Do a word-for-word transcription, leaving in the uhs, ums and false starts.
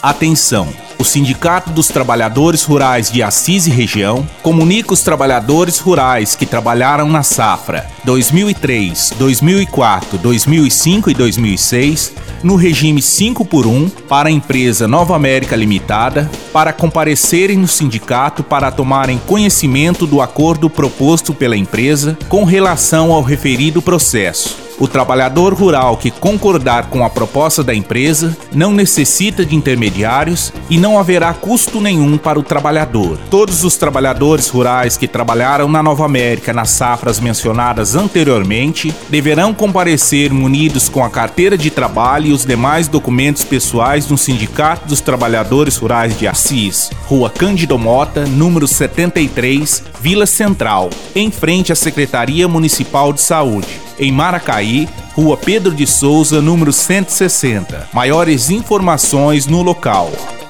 Atenção! O Sindicato dos Trabalhadores Rurais de Assis e Região comunica os trabalhadores rurais que trabalharam na safra dois mil e três, dois mil e quatro, dois mil e cinco e dois mil e seis no regime cinco por um para a empresa Nova América Limitada para comparecerem no sindicato para tomarem conhecimento do acordo proposto pela empresa com relação ao referido processo. O trabalhador rural que concordar com a proposta da empresa não necessita de intermediários e não haverá custo nenhum para o trabalhador. Todos os trabalhadores rurais que trabalharam na Nova América nas safras mencionadas anteriormente deverão comparecer munidos com a carteira de trabalho e os demais documentos pessoais no Sindicato dos Trabalhadores Rurais de Assis, Rua Cândido Mota, número setenta e três, Vila Central, em frente à Secretaria Municipal de Saúde. Em Maracaí, Rua Pedro de Souza, número cento e sessenta. Maiores informações no local.